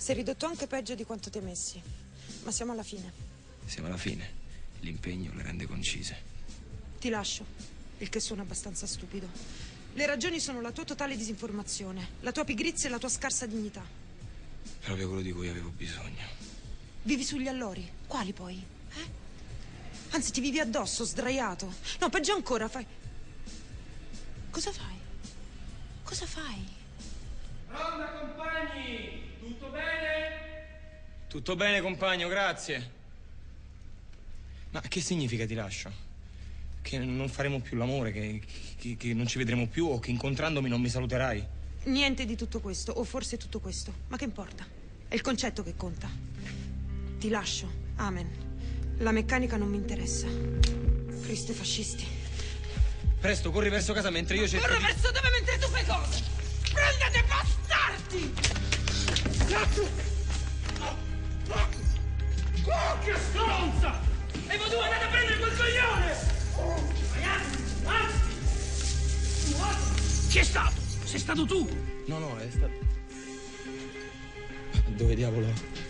Sei ridotto anche peggio di quanto temessi. Ma siamo alla fine. Siamo alla fine. L'impegno le rende concise. Ti lascio, il che suona abbastanza stupido. Le ragioni sono la tua totale disinformazione, la tua pigrizia e la tua scarsa dignità. Proprio quello di cui avevo bisogno. Vivi sugli allori. Quali poi? Anzi, ti vivi addosso, sdraiato. No, peggio ancora, fai... Cosa fai? Cosa fai? Ronda, compagni! Tutto bene? Tutto bene, compagno, grazie. Ma che significa ti lascio? Che non faremo più l'amore, che non ci vedremo più o che incontrandomi non mi saluterai? Niente di tutto questo, o forse tutto questo. Ma che importa? È il concetto che conta. Ti lascio, amen. La meccanica non mi interessa. Cristo e fascisti. Presto, corri verso casa mentre io cerco Corro verso dove mentre tu fai cosa? Prendete bastardi! Oh, che stronza! E voi due andate a prendere quel coglione! Ragazzi! Chi è stato? Sei stato tu? No, è stato... Dove diavolo?